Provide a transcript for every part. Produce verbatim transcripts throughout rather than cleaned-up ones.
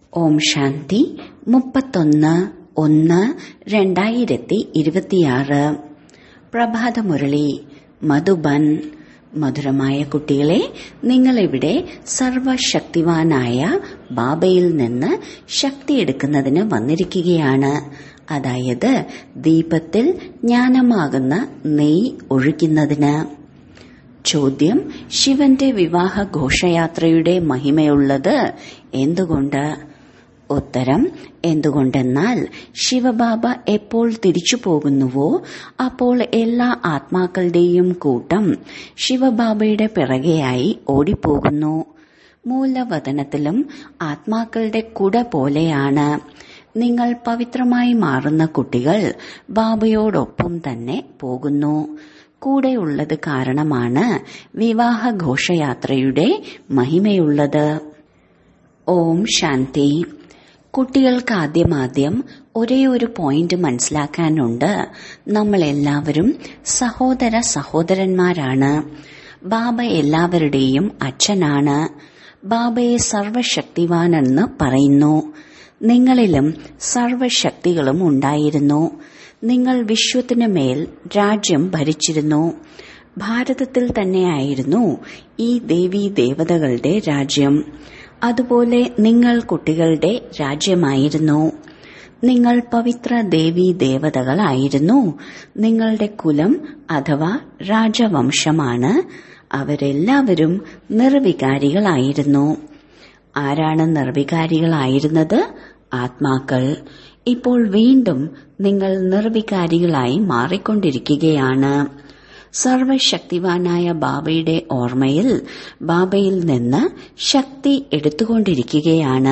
ഓം ശാന്തി. മുപ്പത്തൊന്ന് ഒന്ന് രണ്ടായിരത്തി ഇരുപത്തിയാറ്. പ്രഭാതമുരളി. മധുബൻ. മധുരമായ കുട്ടികളെ, നിങ്ങളിവിടെ സർവശക്തിവാനായ ബാബയിൽ നിന്ന് ശക്തിയെടുക്കുന്നതിന് വന്നിരിക്കുകയാണ്. അതായത് ദീപത്തിൽ ജ്ഞാനമാകുന്ന നെയ്യ് ഒഴിക്കുന്നതിന്. ചോദ്യം: ശിവന്റെ വിവാഹ ഘോഷയാത്രയുടെ മഹിമയുള്ളത് എന്തുകൊണ്ട്? ഉത്തരം: എന്തുകൊണ്ടെന്നാൽ ശിവബാബ എപ്പോൾ തിരിച്ചു പോകുന്നുവോ അപ്പോൾ എല്ലാ ആത്മാക്കളുടെയും കൂട്ടം ശിവബാബയുടെ പിറകെയായി ഓടിപ്പോകുന്നു. മൂലവതനത്തിലും ആത്മാക്കളുടെ കുട പോലെയാണ്. നിങ്ങൾ പവിത്രമായി മാറുന്ന കുട്ടികൾ ബാബയോടൊപ്പം തന്നെ പോകുന്നു. കൂടെയുള്ളത് കാരണമാണ് വിവാഹ ഘോഷയാത്രയുടെ മഹിമയുള്ളത്. ഓം ശാന്തി. കുട്ടികൾക്ക് ആദ്യമാദ്യം ഒരേ ഒരു പോയിന്റ് മനസ്സിലാക്കാനുണ്ട്. നമ്മളെല്ലാവരും സഹോദര സഹോദരന്മാരാണ്. ബാബ എല്ലാവരുടെയും അച്ഛനാണ്. ബാബയെ സർവശക്തിവാനെന്ന് പറയുന്നു. നിങ്ങളിലും സർവശക്തികളും ഉണ്ടായിരുന്നു. നിങ്ങൾ വിശ്വത്തിനു മേൽ രാജ്യം ഭരിച്ചിരുന്നു. ഭാരതത്തിൽ തന്നെയായിരുന്നു ഈ ദേവീ ദേവതകളുടെ രാജ്യം. അതുപോലെ നിങ്ങൾ കുട്ടികളുടെ രാജ്യമായിരുന്നു. നിങ്ങൾ പവിത്ര ദേവീ ദേവതകളായിരുന്നു. നിങ്ങളുടെ കുലം അഥവാ രാജവംശമാണ്. അവരെല്ലാവരും നിർവികാരികളായിരുന്നു. ആരാണ് നിർവികാരികളായിരുന്നത്? ആത്മാക്കൾ. ഇപ്പോൾ വീണ്ടും നിങ്ങൾ നിർവികാരികളായി മാറിക്കൊണ്ടിരിക്കുകയാണ്. സർവശക്തിവാനായ ബാബയുടെ ഓർമ്മയിൽ ബാബയിൽ നിന്ന് ശക്തി എടുത്തുകൊണ്ടിരിക്കുകയാണ്.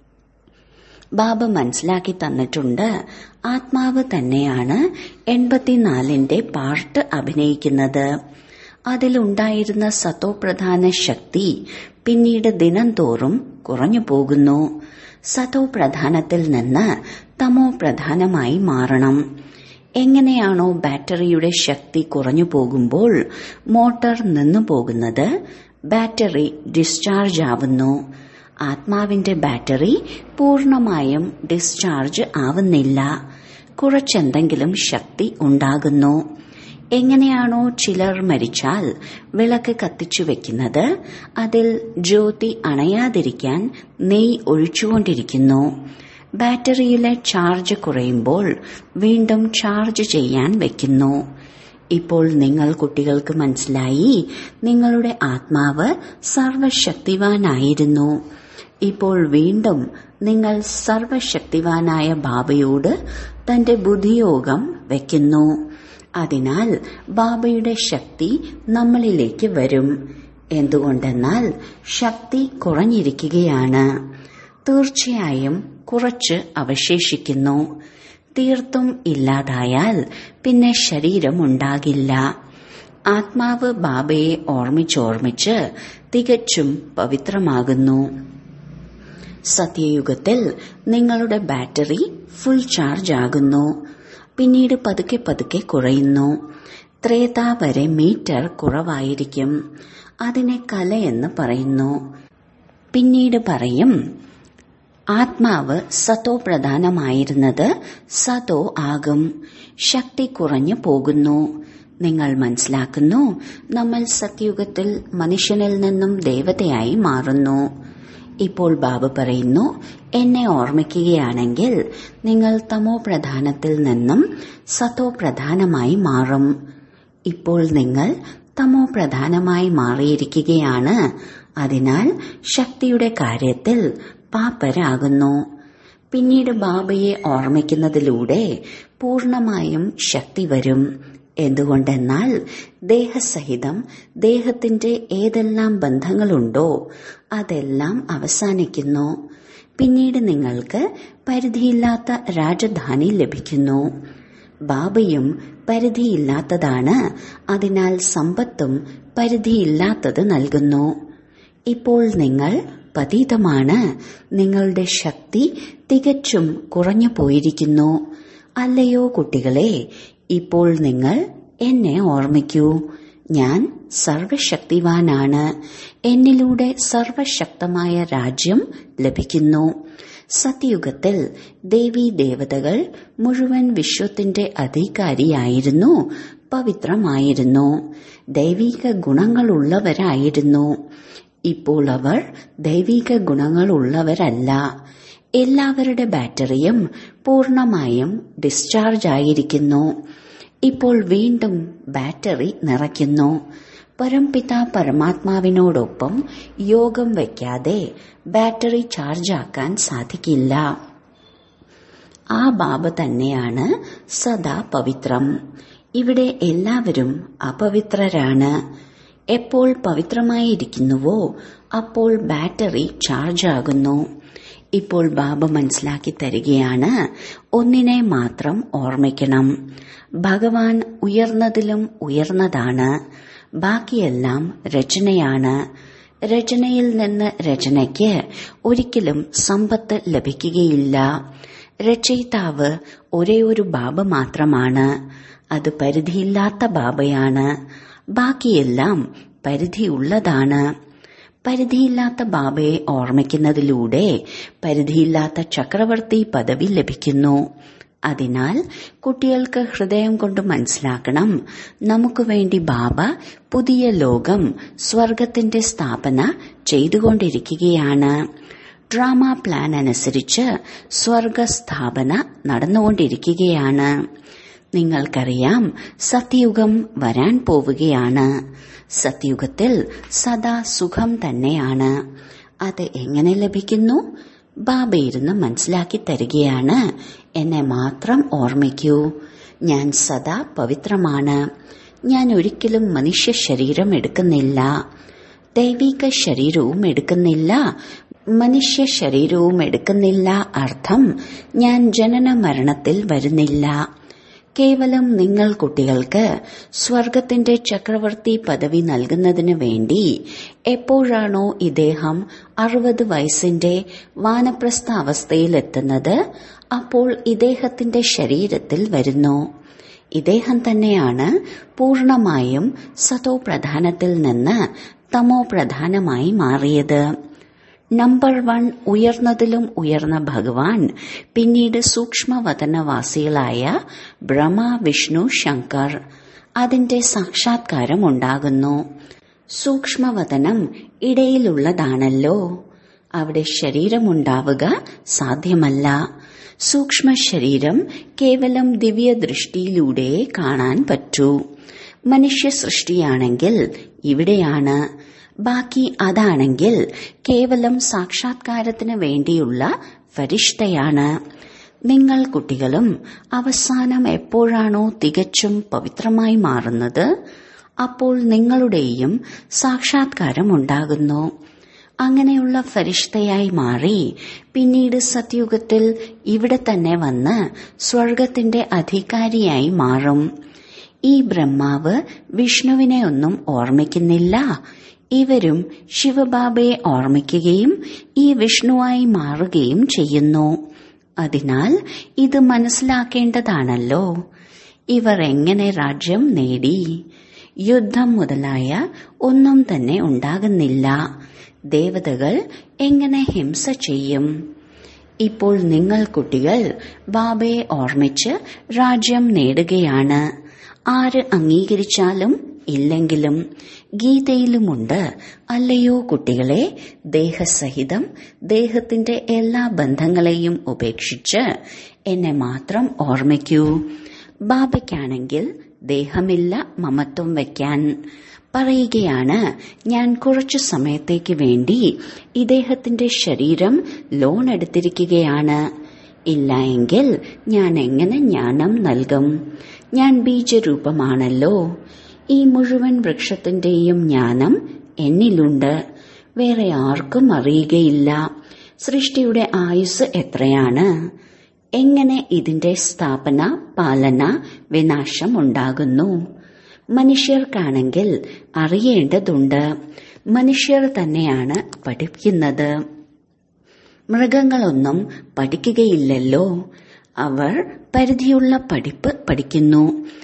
ബാബ മനസ്സിലാക്കി തന്നിട്ടുണ്ട്, ആത്മാവ് തന്നെയാണ് എൺപത്തിനാലിന്റെ പാർട്ട് അഭിനയിക്കുന്നത്. അതിലുണ്ടായിരുന്ന സതോപ്രധാന ശക്തി പിന്നീട് ദിനം തോറും കുറഞ്ഞു പോകുന്നു. സതോ പ്രധാനത്തിൽ നിന്ന് തമോ പ്രധാനമായി മാറണം. എങ്ങനെയാണോ ബാറ്ററിയുടെ ശക്തി കുറഞ്ഞു പോകുമ്പോൾ മോട്ടോർ നിന്നു പോകുന്നത്, ബാറ്ററി ഡിസ്ചാർജ് ആവുന്നു. ആത്മാവിന്റെ ബാറ്ററി പൂർണമായും ഡിസ്ചാർജ് ആവുന്നില്ല. കുറച്ചെന്തെങ്കിലും ശക്തി ഉണ്ടാകുന്നു. എങ്ങനെയാണോ ചിലർ മരിച്ചാൽ വിളക്ക് കത്തിച്ചു വെക്കുന്നത്, അതിൽ ജ്യോതി അണയാതിരിക്കാൻ നെയ്യ് ഒഴിച്ചുകൊണ്ടിരിക്കുന്നു. ബാറ്ററിയിലെ ചാർജ് കുറയുമ്പോൾ വീണ്ടും ചാർജ് ചെയ്യാൻ വെക്കുന്നു. ഇപ്പോൾ നിങ്ങൾ കുട്ടികൾക്ക് മനസ്സിലായി, നിങ്ങളുടെ ആത്മാവ് സർവശക്തിവാനായിരുന്നു. ഇപ്പോൾ വീണ്ടും നിങ്ങൾ സർവശക്തിവാനായ ബാബയോട് തന്റെ ബുദ്ധിയോഗം വെക്കുന്നു. അതിനാൽ ബാബയുടെ ശക്തി നമ്മളിലേക്ക് വരും. എന്തുകൊണ്ടെന്നാൽ ശക്തി കുറഞ്ഞിരിക്കുകയാണ്. തീർച്ചയായും കുറച്ച് അവശേഷിക്കുന്നു. തീർത്തും ഇല്ലാതായാൽ പിന്നെ ശരീരമുണ്ടാകില്ല. ആത്മാവ് ബാബയെ ഓർമ്മിച്ചോർമ്മിച്ച് തികച്ചും പവിത്രമാകുന്നു. സത്യയുഗത്തിൽ നിങ്ങളുടെ ബാറ്ററി ഫുൾ ചാർജ് ആകുന്നു. പിന്നീട് പതുക്കെ പതുക്കെ കുറയുന്നു. ത്രേത വരെ മീറ്റർ കുറവായിരിക്കും. അതിനെ കലയെന്ന് പറയുന്നു. പിന്നീട് പറയും, ആത്മാവ് സതോ പ്രധാനമായിരുന്നത് സതോ ആകും. ശക്തി കുറഞ്ഞു പോകുന്നു. നിങ്ങൾ മനസ്സിലാക്കുന്നു, നമ്മൾ സത്യയുഗത്തിൽ മനുഷ്യനിൽ നിന്നും ദേവതയായി മാറുന്നു. ഇപ്പോൾ ബാബ പറയുന്നു, എന്നെ ഓർമ്മിക്കുകയാണെങ്കിൽ നിങ്ങൾ തമോ പ്രധാനത്തിൽ നിന്നും സതോ പ്രധാനമായി മാറും. ഇപ്പോൾ നിങ്ങൾ തമോ പ്രധാനമായി മാറിയിരിക്കുകയാണ്. അതിനാൽ ശക്തിയുടെ കാര്യത്തിൽ പാപ്പരാകുന്നു. പിന്നീട് ബാബയെ ഓർമ്മിക്കുന്നതിലൂടെ പൂർണമായും ശക്തി വരും. എന്തുകൊണ്ടെന്നാൽ ദേഹസഹിതം ദേഹത്തിന്റെ ഏതെല്ലാം ബന്ധങ്ങളുണ്ടോ അതെല്ലാം അവസാനിക്കുന്നു. പിന്നീട് നിങ്ങൾക്ക് പരിധിയില്ലാത്ത രാജധാനി ലഭിക്കുന്നു. ബാബയും പരിധിയില്ലാത്തതാണ്. അതിനാൽ സമ്പത്തും പരിധിയില്ലാത്തത് നൽകുന്നു. ഇപ്പോൾ നിങ്ങൾ പതീതമാണ്. നിങ്ങളുടെ ശക്തി തികച്ചും കുറഞ്ഞു പോയിരിക്കുന്നു. അല്ലയോ കുട്ടികളെ, ഇപ്പോൾ നിങ്ങൾ എന്നെ ഓർമ്മിക്കൂ. ഞാൻ സർവശക്തിവാനാണ്. എന്നിലൂടെ സർവശക്തമായ രാജ്യം ലഭിക്കുന്നു. സത്യയുഗത്തിൽ ദേവീ ദേവതകൾ മുഴുവൻ വിശ്വത്തിന്റെ അധികാരിയായിരുന്നു, പവിത്രമായിരുന്നു, ദൈവിക ഗുണങ്ങളുള്ളവരായിരുന്നു. ഇപ്പോൾ അവർ ദൈവിക ഗുണങ്ങളുള്ളവരല്ല. എല്ലാവരുടെ ബാറ്ററിയും പൂർണമായും ഡിസ്ചാർജ് ആയിരിക്കുന്നു. ഇപ്പോൾ വീണ്ടും ബാറ്ററി നിറയ്ക്കുന്നു. പരംപിത പരമാത്മാവിനോടൊപ്പം യോഗം വയ്ക്കാതെ ബാറ്ററി ചാർജാക്കാൻ സാധിക്കില്ല. ആ ബാബ തന്നെയാണ് സദാ പവിത്രം. ഇവിടെ എല്ലാവരും അപവിത്രരാണ്. എപ്പോൾ പവിത്രമായിരിക്കുന്നുവോ അപ്പോൾ ബാറ്ററി ചാർജ് ആകുന്നു. ഇപ്പോൾ ബാബ മനസ്സിലാക്കി തരികയാണ്, ഒന്നിനെ മാത്രം ഓർമ്മിക്കണം. ഭഗവാൻ ഉയർന്നതിലും ഉയർന്നതാണ്. ബാക്കിയെല്ലാം രചനയാണ്. രചനയിൽ നിന്ന് രചനയ്ക്ക് ഒരിക്കലും സമ്പത്ത് ലഭിക്കുകയില്ല. രചയിതാവ് ഒരേ ഒരു ബാബ മാത്രമാണ്. അത് പരിധിയില്ലാത്ത ബാബയാണ്. ബാക്കിയെല്ലാം പരിധിയുള്ളതാണ്. പരിധിയില്ലാത്ത ബാബയെ ഓർമ്മിക്കുന്നതിലൂടെ പരിധിയില്ലാത്ത ചക്രവർത്തി പദവി ലഭിക്കുന്നു. അതിനാൽ കുട്ടികൾക്ക് ഹൃദയം കൊണ്ട് മനസ്സിലാക്കണം, നമുക്ക് വേണ്ടി ബാബ പുതിയ ലോകം, സ്വർഗത്തിന്റെ സ്ഥാപന ചെയ്തുകൊണ്ടിരിക്കുകയാണ്. ഡ്രാമ പ്ലാൻ അനുസരിച്ച് സ്വർഗസ്ഥാപന നടന്നുകൊണ്ടിരിക്കുകയാണ്. നിങ്ങൾക്കറിയാം, സത്യയുഗം വരാൻ പോവുകയാണ്. സത്യയുഗത്തിൽ സദാ സുഖം തന്നെയാണ്. അത് എങ്ങനെ ലഭിക്കുന്നു? ബാബ ഇരുന്ന് മനസ്സിലാക്കി തരികയാണ്, എന്നെ മാത്രം ഓർമ്മിക്കൂ. ഞാൻ സദാ പവിത്രമാണ്. ഞാൻ ഒരിക്കലും മനുഷ്യ ശരീരം എടുക്കുന്നില്ല, ദൈവിക ശരീരവും എടുക്കുന്നില്ല, മനുഷ്യ ശരീരവും എടുക്കുന്നില്ല. അർത്ഥം, ഞാൻ ജനന മരണത്തിൽ വരുന്നില്ല. കേവലം നിങ്ങൾ കുട്ടികൾക്ക് സ്വർഗത്തിന്റെ ചക്രവർത്തി പദവി നൽകുന്നതിന് വേണ്ടി എപ്പോഴാണോ ഇദ്ദേഹം അറുപത് വയസ്സിന്റെ വാനപ്രസ്ഥ അവസ്ഥയിലെത്തുന്നത്, അപ്പോൾ ഇദ്ദേഹത്തിന്റെ ശരീരത്തിൽ വരുന്നു. ഇദ്ദേഹം തന്നെയാണ് പൂർണമായും സതോ പ്രധാനത്തിൽ നിന്ന് തമോ പ്രധാനമായി മാറിയത്. നമ്പർ വൺ ഉയർന്നതിലും ഉയർന്ന ഭഗവാൻ പിന്നീട് സൂക്ഷ്മവതനവാസികളായ ബ്രഹ്മ, വിഷ്ണു, ശങ്കർ, അതിന്റെ സാക്ഷാത്കാരം ഉണ്ടാകുന്നു. സൂക്ഷ്മവതനം ഇടയിലുള്ളതാണല്ലോ. അവിടെ ശരീരമുണ്ടാവുക സാധ്യമല്ല. സൂക്ഷ്മ ശരീരം കേവലം ദിവ്യദൃഷ്ടിയിലൂടെ കാണാൻ പറ്റൂ. മനുഷ്യ സൃഷ്ടിയാണെങ്കിൽ ഇവിടെയാണ്. ബാക്കി അതാണെങ്കിൽ കേവലം സാക്ഷാത്കാരത്തിന് വേണ്ടിയുള്ള ഫരിഷ്തയാണ്. നിങ്ങൾ കുട്ടികളും അവസാനം എപ്പോഴാണോ തികച്ചും പവിത്രമായി മാറുന്നത്, അപ്പോൾ നിങ്ങളുടെയും സാക്ഷാത്കാരം ഉണ്ടാകുന്നു. അങ്ങനെയുള്ള ഫരിഷ്തയായി മാറി പിന്നീട് സത്യുഗത്തിൽ ഇവിടെ തന്നെ വന്ന് സ്വർഗത്തിന്റെ അധികാരിയായി മാറും. ഈ ബ്രഹ്മാവ് വിഷ്ണുവിനെ ഒന്നും ഓർമ്മിക്കുന്നില്ല. ഇവരും ശിവബാബയെ ഓർമ്മിക്കുകയും ഈ വിഷ്ണുവായി മാറുകയും ചെയ്യുന്നു. അതിനാൽ ഇത് മനസ്സിലാക്കേണ്ടതാണല്ലോ. ഇവർ എങ്ങനെ രാജ്യം നേടി? യുദ്ധം മുതലായ ഒന്നും തന്നെ ഉണ്ടാകുന്നില്ല. ദേവതകൾ എങ്ങനെ ഹിംസ ചെയ്യും? ഇപ്പോൾ നിങ്ങൾ കുട്ടികൾ ബാബയെ ഓർമ്മിച്ച് രാജ്യം നേടുകയാണ്. ആര് അംഗീകരിച്ചാലും ഇല്ലെങ്കിലും ഗീതയിലുമുണ്ട്, അല്ലയോ കുട്ടികളെ, ദേഹസഹിതം ദേഹത്തിന്റെ എല്ലാ ബന്ധങ്ങളെയും ഉപേക്ഷിച്ച് എന്നെ മാത്രം ഓർമ്മിക്കൂ. ബാബയ്ക്കാണെങ്കിൽ ദേഹമില്ല മമത്വം വയ്ക്കാൻ. പറയുകയാണ്, ഞാൻ കുറച്ചു സമയത്തേക്ക് വേണ്ടി ഇദ്ദേഹത്തിന്റെ ശരീരം ലോൺ എടുത്തിരിക്കുകയാണ്. ഇല്ല എങ്കിൽ ഞാൻ എങ്ങനെ ജ്ഞാനം നൽകും? ഞാൻ ബീജരൂപമാണല്ലോ. ഈ മുഴുവൻ വൃക്ഷത്തിന്റെയും ജ്ഞാനം എന്നിലുണ്ട്. വേറെ ആർക്കും അറിയുകയില്ല. സൃഷ്ടിയുടെ ആയുസ് എത്രയാണ്? എങ്ങനെ ഇതിന്റെ സ്ഥാപന, പാലന, വിനാശം ഉണ്ടാകുന്നു? മനുഷ്യർക്കാണെങ്കിൽ അറിയേണ്ടതുണ്ട്. മനുഷ്യർ തന്നെയാണ് പഠിക്കുന്നത്. മൃഗങ്ങളൊന്നും പഠിക്കുകയില്ലല്ലോ. അവർ പരിധിയുള്ള പഠിപ്പ് പഠിക്കുന്നു.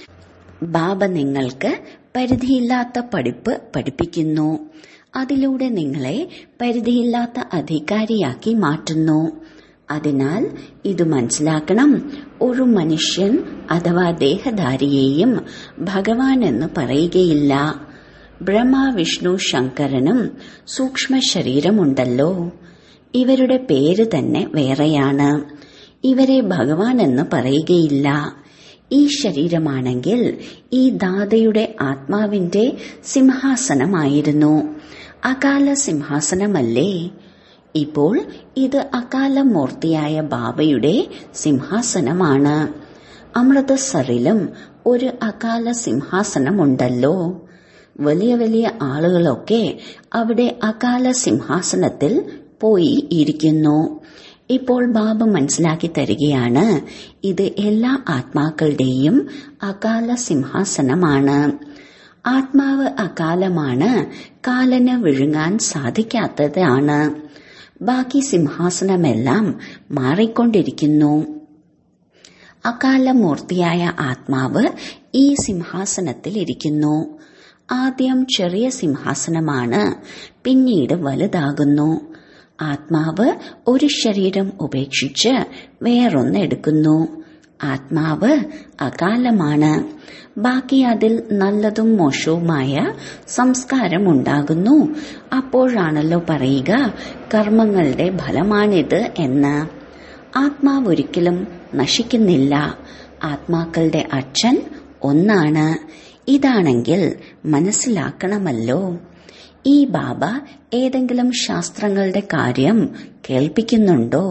ബാബ നിങ്ങൾക്ക് പരിധിയില്ലാത്ത പഠിപ്പ് പഠിപ്പിക്കുന്നു. അതിലൂടെ നിങ്ങളെ പരിധിയില്ലാത്ത അധികാരിയാക്കി മാറ്റുന്നു. അതിനാൽ ഇത് മനസ്സിലാക്കണം, ഒരു മനുഷ്യൻ അഥവാ ദേഹധാരിയെയും ഭഗവാൻ എന്ന് പറയുകയില്ല. ബ്രഹ്മ, വിഷ്ണു, ശങ്കരനും സൂക്ഷ്മ ശരീരമുണ്ടല്ലോ. ഇവരുടെ പേര് തന്നെ വേറെയാണ്. ഇവരെ ഭഗവാൻ എന്ന് പറയുകയില്ല. ഈ ശരീരമാണെങ്കിൽ ഈ ദാതയുടെ ആത്മാവിന്റെ സിംഹാസനമായിരുന്നു. അകാല സിംഹാസനമല്ലേ? ഇപ്പോൾ ഇത് അകാലമൂർത്തിയായ ബാബയുടെ സിംഹാസനമാണ്. അമൃതസറിലും ഒരു അകാല സിംഹാസനമുണ്ടല്ലോ. വലിയ വലിയ ആളുകളൊക്കെ അവിടെ അകാല സിംഹാസനത്തിൽ പോയി ഇരിക്കുന്നു. ഇപ്പോൾ ബാബ മനസ്സിലാക്കി തരികയാണ്, ഇത് എല്ലാ ആത്മാക്കളുടെയും അകാല സിംഹാസനമാണ്. ആത്മാവ് അകാലമാണ്, കാലന് വിഴുങ്ങാൻ സാധിക്കാത്തതാണ്. ബാക്കി സിംഹാസനമെല്ലാം മാറിക്കൊണ്ടിരിക്കുന്നു. അകാലമൂർത്തിയായ ആത്മാവ് ഈ സിംഹാസനത്തിൽ ഇരിക്കുന്നു. ആദ്യം ചെറിയ സിംഹാസനമാണ്, പിന്നീട് വലുതാകുന്നു. ആത്മാവ് ഒരു ശരീരം ഉപേക്ഷിച്ച് വേറൊന്ന് എടുക്കുന്നു. ആത്മാവ് അകാലമാണ്. ബാക്കി അതിൽ നല്ലതും മോശവുമായ സംസ്കാരമുണ്ടാകുന്നു. അപ്പോഴാണല്ലോ പറയുക കർമ്മങ്ങളുടെ ഫലമാണിത് എന്ന്. ആത്മാവ് ഒരിക്കലും നശിക്കുന്നില്ല. ആത്മാക്കളുടെ അച്ഛൻ ഒന്നാണ്. ഇതാണെങ്കിൽ മനസ്സിലാക്കണമല്ലോ. ഈ ബാബ ഏതെങ്കിലും ശാസ്ത്രങ്ങളുടെ കാര്യം കേൾപ്പിക്കുന്നുണ്ടോ?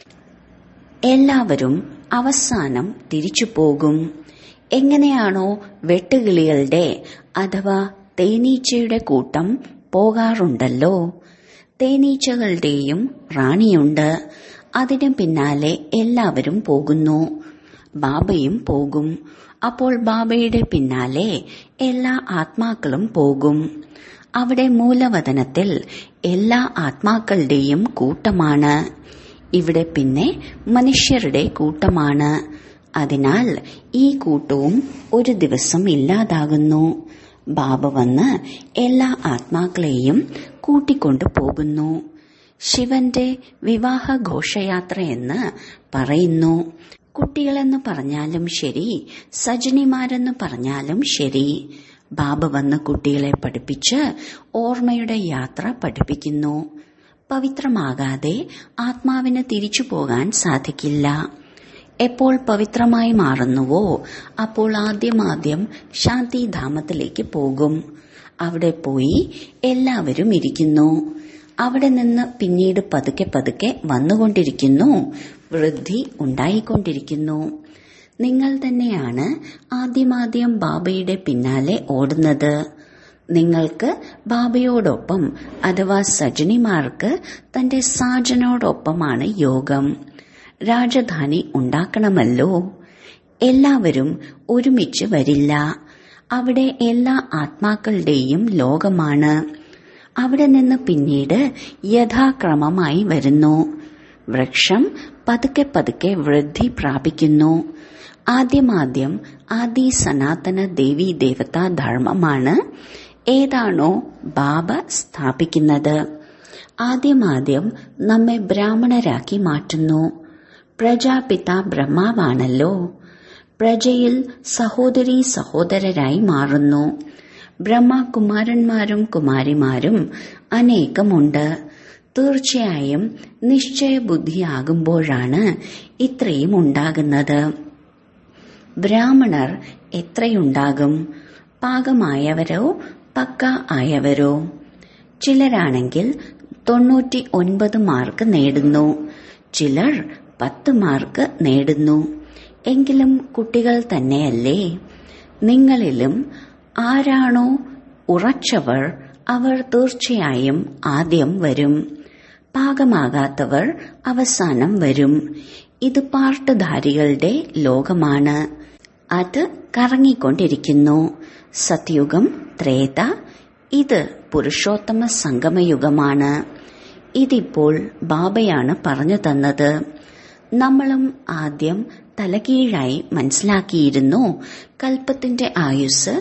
എല്ലാവരും അവസാനം തിരിച്ചു പോകും. എങ്ങനെയാണോ വെട്ടുകിളികളുടെ അഥവാ തേനീച്ചയുടെ കൂട്ടം പോകാറുണ്ടല്ലോ. തേനീച്ചകളുടെയും റാണിയുണ്ട്. അതിനു പിന്നാലെ എല്ലാവരും പോകുന്നു. ബാബയും പോകും. അപ്പോൾ ബാബയുടെ പിന്നാലെ എല്ലാ ആത്മാക്കളും പോകും. അവിടെ മൂലവതനത്തിൽ എല്ലാ ആത്മാക്കളുടെയും കൂട്ടമാണ്. ഇവിടെ പിന്നെ മനുഷ്യരുടെ കൂട്ടമാണ്. അതിനാൽ ഈ കൂട്ടവും ഒരു ദിവസം ഇല്ലാതാകുന്നു. ബാബ വന്ന് എല്ലാ ആത്മാക്കളെയും കൂട്ടിക്കൊണ്ടു പോകുന്നു. ശിവന്റെ വിവാഹ ഘോഷയാത്രയെന്ന് പറയുന്നു. കുട്ടികളെന്ന് പറഞ്ഞാലും ശരി, സജനിമാരെന്ന് പറഞ്ഞാലും ശരി, ബാബ വന്ന് കുട്ടികളെ പഠിപ്പിച്ച് ഓർമ്മയുടെ യാത്ര പഠിപ്പിക്കുന്നു. പവിത്രമാകാതെ ആത്മാവിന് തിരിച്ചു പോകാൻ സാധിക്കില്ല. എപ്പോൾ പവിത്രമായി മാറുന്നുവോ അപ്പോൾ ആദ്യമാദ്യം ശാന്തിധാമത്തിലേക്ക് പോകും. അവിടെ പോയി എല്ലാവരും ഇരിക്കുന്നു. അവിടെ നിന്ന് പിന്നീട് പതുക്കെ പതുക്കെ വന്നുകൊണ്ടിരിക്കുന്നു. വൃദ്ധി ഉണ്ടായിക്കൊണ്ടിരിക്കുന്നു. നിങ്ങൾ തന്നെയാണ് ആദ്യമാദ്യം ബാബയുടെ പിന്നാലെ ഓടുന്നത്. നിങ്ങൾക്ക് ബാബയോടൊപ്പം അഥവാ സജനിമാർക്ക് തന്റെ സാജനോടൊപ്പമാണ് യോഗം. രാജധാനി ഉണ്ടാക്കണമല്ലോ. എല്ലാവരും ഒരുമിച്ച് വരില്ല. അവിടെ എല്ലാ ആത്മാക്കളുടെയും ലോകമാണ്. അവിടെ നിന്ന് പിന്നീട് യഥാക്രമമായി വരുന്നു. വൃക്ഷം പതുക്കെ പതുക്കെ വൃദ്ധി പ്രാപിക്കുന്നു. ആദ്യമാദ്യം ആദി സനാതന ദേവീ ദേവതാ ധർമ്മമാണ് ഏതാണോ ബാബ സ്ഥാപിക്കുന്നത്. ആദ്യമാദ്യം നമ്മെ ബ്രാഹ്മണരാക്കി മാറ്റുന്നു. പ്രജാപിത ബ്രഹ്മാവാണല്ലോ. പ്രജയിൽ സഹോദരീ സഹോദരരായി മാറുന്നു. ബ്രഹ്മകുമാരന്മാരും കുമാരിമാരും അനേകമുണ്ട്. തീർച്ചയായും നിശ്ചയബുദ്ധിയാകുമ്പോഴാണ് ഇത്രയും ഉണ്ടാകുന്നത്. ബ്രാഹ്മണർ എത്രയുണ്ടാകും? പാകമായവരോ പക്ക ആയവരോ? ചിലരാണെങ്കിൽ തൊണ്ണൂറ്റി ഒൻപത് മാർക്ക് നേടുന്നു. ചിലർ പത്ത് മാർക്ക് നേടുന്നു. എങ്കിലും കുട്ടികൾ തന്നെയല്ലേ? നിങ്ങളിലും ആരാണോ ഉറച്ചവർ അവർ തീർച്ചയായും ആദ്യം വരും. പാകമാകാത്തവർ അവസാനം വരും. ഇത് പാർട്ടുധാരികളുടെ ലോകമാണ്. അത് കറങ്ങിക്കൊണ്ടിരിക്കുന്നു. സത്യുഗം, ത്രേത, ഇത് പുരുഷോത്തമ സംഗമയുഗമാണ്. ഇതിപ്പോൾ ബാബയാണ് പറഞ്ഞു തന്നത്. നമ്മളും ആദ്യം തലകീഴായി മനസ്സിലാക്കിയിരുന്നു കൽപ്പത്തിന്റെ ആയുസ്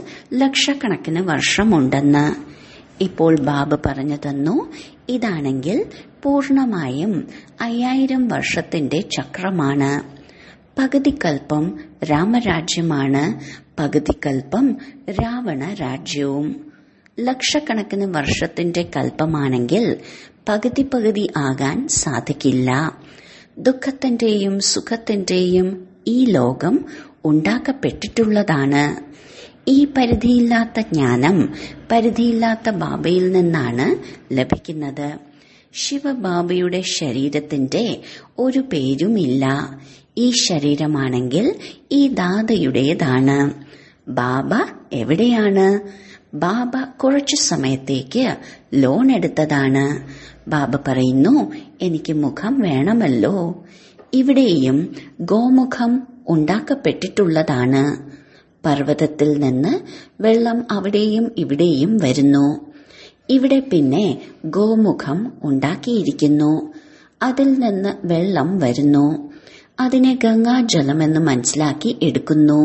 ലക്ഷക്കണക്കിന് വർഷമുണ്ടെന്ന്. ഇപ്പോൾ ബാബ പറഞ്ഞു തന്നു, ഇതാണെങ്കിൽ പൂർണമായും അയ്യായിരം വർഷത്തിന്റെ ചക്രമാണ്. പകുതി കൽപ്പം രാമരാജ്യമാണ്, പകുതി കൽപ്പം രാവണ രാജ്യവും. ലക്ഷക്കണക്കിന് വർഷത്തിന്റെ കൽപ്പമാണെങ്കിൽ പകുതി പകുതി ആകാൻ സാധിക്കില്ല. ദുഃഖത്തിന്റെയും സുഖത്തിന്റെയും ഈ ലോകം ഉണ്ടാക്കപ്പെട്ടിട്ടുള്ളതാണ്. ഈ പരിധിയില്ലാത്ത ജ്ഞാനം പരിധിയില്ലാത്ത ബാബയിൽ നിന്നാണ് ലഭിക്കുന്നത്. ശിവബാബയുടെ ശരീരത്തിന്റെ ഒരു പേരുമില്ല. ഈ ശരീരമാണെങ്കിൽ ഈ ദാതയുടേതാണ്. ബാബ എവിടെയാണ്? ബാബ കുറച്ചു സമയത്തേക്ക് ലോൺ എടുത്തതാണ്. ബാബ പറയുന്നു, എനിക്ക് മുഖം വേണമല്ലോ. ഇവിടെയും ഗോമുഖം ഉണ്ടാക്കപ്പെട്ടിട്ടുള്ളതാണ്. പർവ്വതത്തിൽ നിന്ന് വെള്ളം അവിടെയും ഇവിടെയും വരുന്നു. ഇവിടെ പിന്നെ ഗോമുഖം ഉണ്ടാക്കിയിരിക്കുന്നു. അതിൽ നിന്ന് വെള്ളം വരുന്നു. അതിനെ ഗംഗാജലമെന്ന് മനസ്സിലാക്കി എടുക്കുന്നു.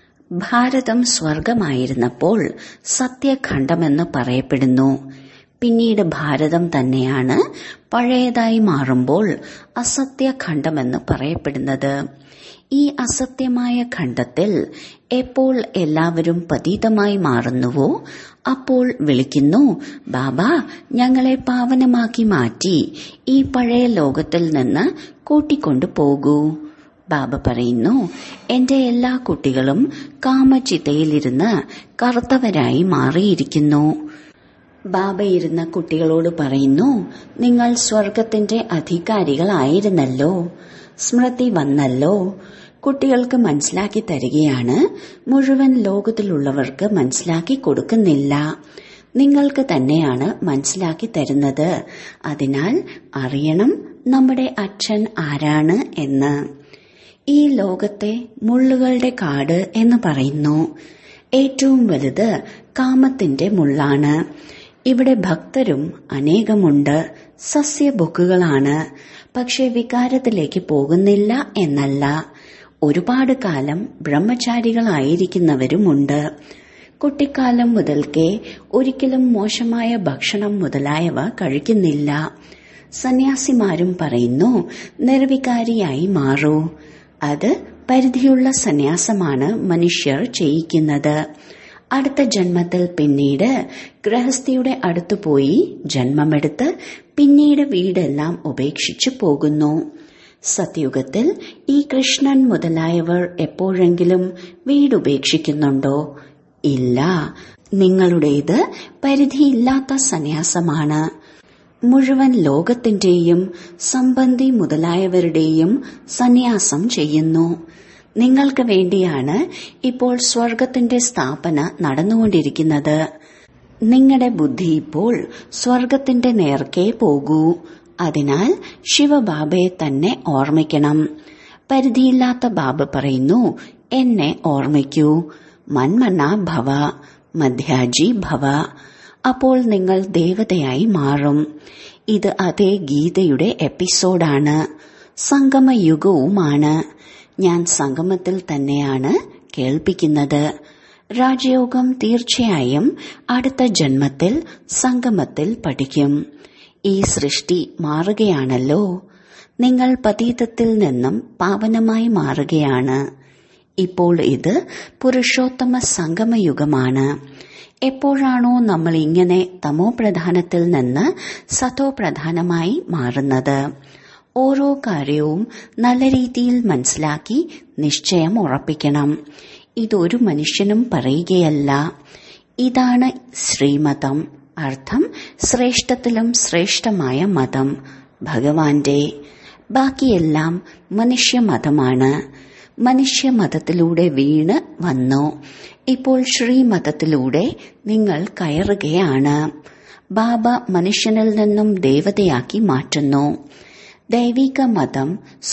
ഭാരതം സ്വർഗമായിരുന്നപ്പോൾ സത്യഖണ്ഡമെന്ന് പറയപ്പെടുന്നു. പിന്നീട് ഭാരതം തന്നെയാണ് പഴയതായി മാറുമ്പോൾ അസത്യഖണ്ഡമെന്ന് പറയപ്പെടുന്നത്. ഈ അസത്യമായ ഖണ്ഡത്തിൽ എപ്പോൾ എല്ലാവരും പതീതമായി മാറുന്നുവോ അപ്പോൾ വിളിക്കുന്നു, ബാബ ഞങ്ങളെ പാവനമാക്കി മാറ്റി ഈ പഴയ ലോകത്തിൽ നിന്ന് കൂട്ടിക്കൊണ്ടു പോകൂ. ബാബ പറയുന്നു, എന്റെ എല്ലാ കുട്ടികളും കാമചിതയിലിരുന്ന് കറുത്തവരായി മാറിയിരിക്കുന്നു. ബാബ ഇരുന്ന കുട്ടികളോട് പറയുന്നു, നിങ്ങൾ സ്വർഗത്തിന്റെ അധികാരികളായിരുന്നല്ലോ, സ്മൃതി വന്നല്ലോ. കുട്ടികൾക്ക് മനസ്സിലാക്കി തരികയാണ്. മുഴുവൻ ലോകത്തിലുള്ളവർക്ക് മനസ്സിലാക്കി കൊടുക്കുന്നില്ല. നിങ്ങൾക്ക് തന്നെയാണ് മനസ്സിലാക്കി തരുന്നത്. അതിനാൽ അറിയണം നമ്മുടെ അച്ഛൻ ആരാണ് എന്ന്. ഈ ലോകത്തെ മുള്ളുകളുടെ കാട് എന്ന് പറയുന്നു. ഏറ്റവും വലുത് കാമത്തിന്റെ മുള്ളാണ്. ഇവിടെ ഭക്തരും അനേകമുണ്ട്, സസ്യബുക്കുകളാണ്. പക്ഷെ വികാരത്തിലേക്ക് പോകുന്നില്ല എന്നല്ല. ഒരുപാട് കാലം ബ്രഹ്മചാരികളായിരിക്കുന്നവരുമുണ്ട്. കുട്ടിക്കാലം മുതൽക്കേ ഒരിക്കലും മോശമായ ഭക്ഷണം മുതലായവ കഴിക്കുന്നില്ല. സന്യാസിമാരും പറയുന്നു, നിർവികാരിയായി മാറൂ. അത് പരിധിയുള്ള സന്യാസമാണ് മനുഷ്യർ ചെയ്യിക്കുന്നത്. അടുത്ത ജന്മത്തിൽ പിന്നീട് ഗൃഹസ്ഥിയുടെ അടുത്തുപോയി ജന്മമെടുത്ത് പിന്നീട് വീടെല്ലാം ഉപേക്ഷിച്ചു പോകുന്നു. സത്യുഗത്തിൽ ഈ കൃഷ്ണൻ മുതലായവർ എപ്പോഴെങ്കിലും വീടുപേക്ഷിക്കുന്നുണ്ടോ? ഇല്ല. നിങ്ങളുടേത് പരിധിയില്ലാത്ത സന്യാസമാണ്. മുഴുവൻ ലോകത്തിന്റെയും സംബന്ധി മുതലായവരുടെയും സന്യാസം ചെയ്യുന്നു. നിങ്ങൾക്ക് വേണ്ടിയാണ് ഇപ്പോൾ സ്വർഗത്തിന്റെ സ്ഥാപന നടന്നുകൊണ്ടിരിക്കുന്നത്. നിങ്ങളുടെ ബുദ്ധി ഇപ്പോൾ സ്വർഗത്തിന്റെ നേർക്കേ പോകൂ. അതിനാൽ ശിവബാബയെ തന്നെ ഓർമ്മിക്കണം. പരിധിയില്ലാത്ത ബാബ പറയുന്നു, എന്നെ ഓർമ്മിക്കൂ. മന്മന ഭവ, മധ്യാജി ഭവ. അപ്പോൾ നിങ്ങൾ ദേവതയായി മാറും. ഇത് അതേ ഗീതയുടെ എപ്പിസോഡാണ്. സംഗമയുഗവുമാണ്. ഞാൻ സംഗമത്തിൽ തന്നെയാണ് കേൾപ്പിക്കുന്നത്. രാജയോഗം തീർച്ചയായും അടുത്ത ജന്മത്തിൽ സംഗമത്തിൽ പഠിക്കും. ഈ സൃഷ്ടി മാറുകയാണല്ലോ. നിങ്ങൾ പതീതത്തിൽ നിന്നും പാവനമായി മാറുകയാണ്. ഇപ്പോൾ ഇത് പുരുഷോത്തമ സംഗമയുഗമാണ്. എപ്പോഴാണോ നമ്മൾ ഇങ്ങനെ തമോ പ്രധാനത്തിൽ നിന്ന് സതോ പ്രധാനമായി മാറുന്നത്, ഓരോ കാര്യവും നല്ല രീതിയിൽ മനസ്സിലാക്കി നിശ്ചയം ഉറപ്പിക്കണം. ഇതൊരു മനുഷ്യനും പറയുകയല്ല. ഇതാണ് ശ്രീമതം, അർത്ഥം ശ്രേഷ്ഠത്തിലും ശ്രേഷ്ഠമായ മതം, ഭഗവാന്റെ. ബാക്കിയെല്ലാം മനുഷ്യമതമാണ്. മനുഷ്യമതത്തിലൂടെ വീണ് വന്നു. ഇപ്പോൾ ശ്രീമതത്തിലൂടെ നിങ്ങൾ കയറുകയാണ്. ബാബ മനുഷ്യനിൽ നിന്നും ദേവതയാക്കി മാറ്റുന്നു. ദൈവിക മതം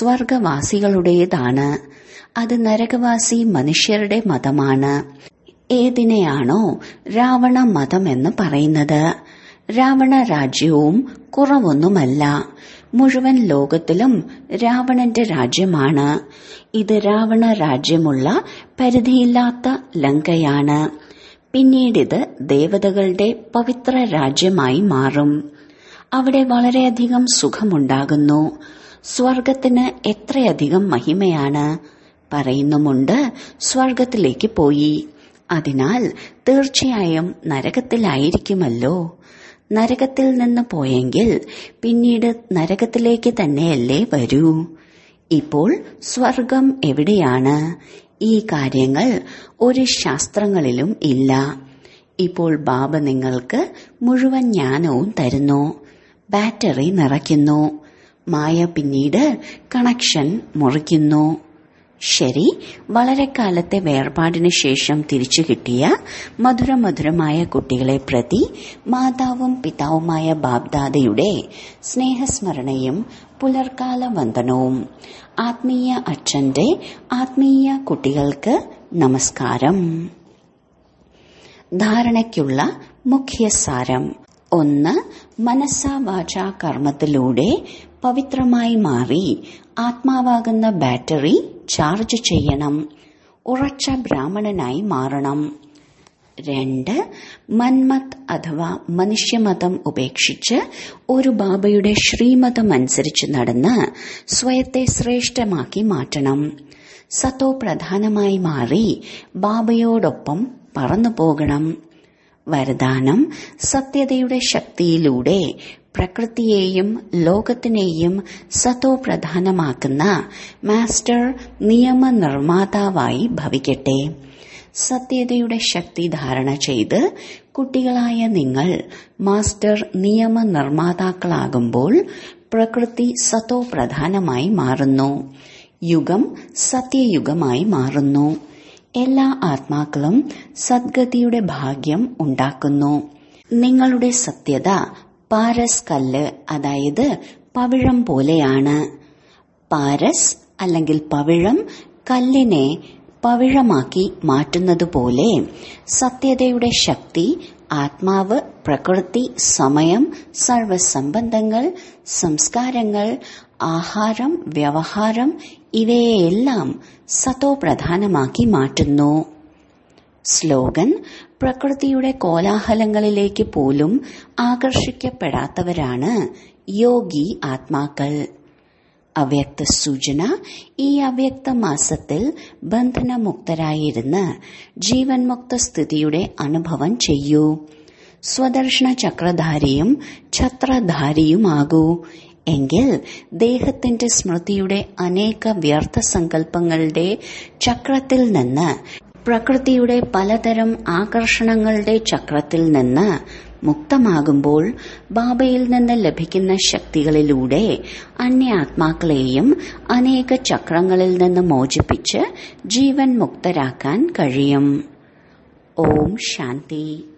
സ്വർഗവാസികളുടേതാണ്. അത് നരകവാസി മനുഷ്യരുടെ മതമാണ്. ഏതിനെയാണോ രാവണ മതം എന്ന് പറയുന്നത്, രാവണ രാജ്യവും കുറവൊന്നുമല്ല. മുഴുവൻ ലോകത്തിലും രാവണന്റെ രാജ്യമാണ്. ഇത് രാവണ രാജ്യമുള്ള പരിധിയില്ലാത്ത ലങ്കയാണ്. പിന്നീടിത് ദേവതകളുടെ പവിത്ര രാജ്യമായി മാറും. അവിടെ വളരെയധികം സുഖമുണ്ടാകുന്നു. സ്വർഗത്തിന് എത്രയധികം മഹിമയാണ്. പറയുന്നുമുണ്ട്, സ്വർഗത്തിലേക്ക് പോയി. അതിനാൽ തീർച്ചയായും നരകത്തിലായിരിക്കുമല്ലോ. നരകത്തിൽ നിന്ന് പോയെങ്കിൽ പിന്നീട് നരകത്തിലേക്ക് തന്നെയല്ലേ വരൂ. ഇപ്പോൾ സ്വർഗം എവിടെയാണ്? ഈ കാര്യങ്ങൾ ഒരു ശാസ്ത്രങ്ങളിലും ഇല്ല. ഇപ്പോൾ ബാബ നിങ്ങൾക്ക് മുഴുവൻ ജ്ഞാനവും തരുന്നു. ബാറ്ററി നിറയ്ക്കുന്നു. മായ പിന്നീട് കണക്ഷൻ മുറിക്കുന്നു. ശരി, വളരെ കാലത്തെ വേർപാടിന് ശേഷം തിരിച്ചു കിട്ടിയ മധുരമധുരമായ കുട്ടികളെ പ്രതി മാതാവും പിതാവുമായ ബാബ്ദാദയുടെ സ്നേഹസ്മരണയും പുലർക്കാല വന്ദനവും. ആത്മീയ അച്ഛന്റെ ആത്മീയ കുട്ടികൾക്ക് നമസ്കാരം. ധാരണയ്ക്കുള്ള മുഖ്യസാരം. ഒന്ന്, മനസ്സാ വാച കർമ്മത്തിലൂടെ പവിത്രമായി മാറി ആത്മാവാകുന്ന ബാറ്ററി ചാർജ് ചെയ്യണം. ഉറച്ച ബ്രാഹ്മണനായി മാറണം. രണ്ട്, മന്മത് അഥവാ മനുഷ്യമതം ഉപേക്ഷിച്ച് ഒരു ബാബയുടെ ശ്രീമതം അനുസരിച്ച് നടന്ന് സ്വയത്തെ ശ്രേഷ്ഠമാക്കി മാറ്റണം. സത്തോ പ്രധാനമായി മാറി ബാബയോടൊപ്പം പറന്നു പോകണം. വരദാനം, സത്യതയുടെ ശക്തിയിലൂടെ പ്രകൃതിയെയും ലോകത്തിനെയും സത്തോ പ്രധാനമാക്കുന്ന മാസ്റ്റർ നിയമനിർമ്മാതാവായി ഭവിക്കട്ടെ. സത്യതയുടെ ശക്തി ധാരണ ചെയ്ത് കുട്ടികളായ നിങ്ങൾ മാസ്റ്റർ നിയമനിർമ്മാതാക്കളാകുമ്പോൾ പ്രകൃതി സത്തോ പ്രധാനമായി മാറുന്നു. യുഗം സത്യയുഗമായി മാറുന്നു. എല്ലാ ആത്മാക്കളും സദ്ഗതിയുടെ ഭാഗ്യം ഉണ്ടാക്കുന്നു. നിങ്ങളുടെ സത്യത പാരസ് കല്ല്, അതായത് പവിഴം പോലെയാണ്. പാരസ് അല്ലെങ്കിൽ പവിഴം കല്ലിനെ പവിഴമാക്കി മാറ്റുന്നതുപോലെ സത്യതയുടെ ശക്തി ആത്മാവ്, പ്രകൃതി, സമയം, സർവസംബന്ധങ്ങൾ, സംസ്കാരങ്ങൾ, ആഹാരം, വ്യവഹാരം ഇവയെല്ലാം സത്തോ പ്രധാനമാക്കി മാറ്റുന്നു. സ്ലോഗൻ, പ്രകൃതിയുടെ കോലാഹലങ്ങളിലേക്ക് പോലും ആകർഷിക്കപ്പെടാത്തവരാണ് യോഗി ആത്മാക്കൾ. അവ്യക്ത സൂചന, ഈ അവ്യക്ത മാസത്തിൽ ബന്ധനമുക്തരായിരുന്ന് ജീവൻ മുക്ത സ്ഥിതിയുടെ അനുഭവം ചെയ്യൂ. സ്വദർശന ചക്രധാരിയും ഛത്രധാരിയുമാകൂ. എങ്കിൽ ദേഹത്തിന്റെ സ്മൃതിയുടെ അനേക വ്യർത്ഥ സങ്കല്പങ്ങളുടെ ചക്രത്തിൽ നിന്ന്, പ്രകൃതിയുടെ പലതരം ആകർഷണങ്ങളുടെ ചക്രത്തിൽ നിന്ന് മുക്തമാകുമ്പോൾ ബാബയിൽ നിന്ന് ലഭിക്കുന്ന ശക്തികളിലൂടെ അന്യാത്മാക്കളെയും അനേക ചക്രങ്ങളിൽ നിന്ന് മോചിപ്പിച്ച് ജീവൻ മുക്തരാക്കാൻ കഴിയും. ഓം ശാന്തി.